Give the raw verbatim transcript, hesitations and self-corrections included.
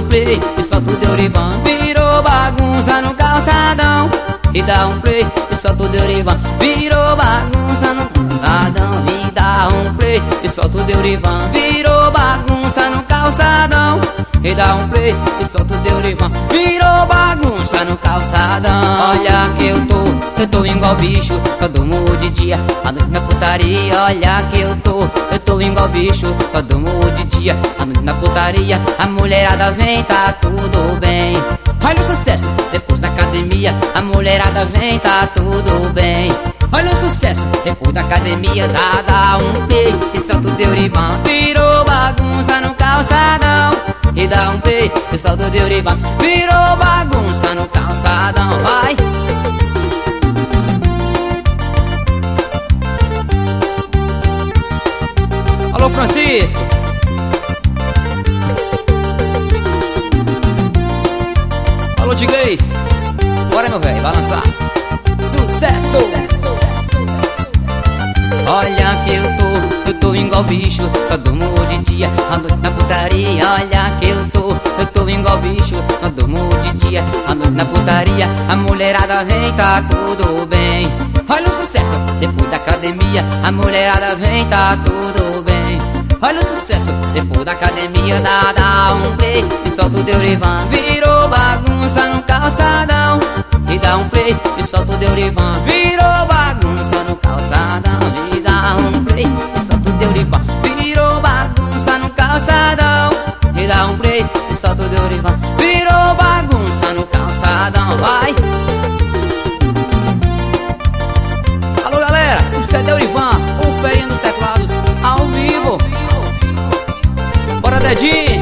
play e solta o Deurivan. Virou bagunça no calçadão e dá um play e solta o Deurivan. Virou bagunça no calçadão e dá um play e solta o Deurivan. Virou bagunça no calçadão e dá um play e solta o Deurivan. Virou bagunça no calçadão. Olha que eu tô, eu tô igual bicho, só durmo de dia, a noite na putaria. Olha que eu tô, eu tô igual bicho, só durmo de dia, a noite na putaria. A mulherada vem, tá tudo bem. Olha o sucesso, depois da academia. A mulherada vem, tá tudo bem. Olha o sucesso, depois da academia. Dá, dá um play e solta o Deurivan. Virou bagunça no calçadão e dá um play e solta o Deurivan. Virou bagunça no calçadão, vai. Alô, Francisco. Alô, Tigrês. Bora, meu velho, vai lançar. Sucesso. Olha que eu tô, eu tô igual bicho, só durmo de dia, a noite na putaria. Olha que eu tô, eu tô igual bicho, só durmo de dia, a noite na putaria. A mulherada vem, tá tudo bem. Olha o sucesso, depois da academia. A mulherada vem, tá tudo bem. Olha o sucesso, depois da academia. Dá, dá um play e solta o Deurivan. Virou bagunça no calçadão e dá um play e solta o Deurivan. Virou bagunça no calçadão e dá um play e solta o Deurivan. Virou bagunça no calçadão e dá um play e solta o Deurivan. Virou bagunça no calçadão, vai. Alô, galera, isso é Deurivan, o ferinha dos teclados, ao vivo. Bora, dedinho.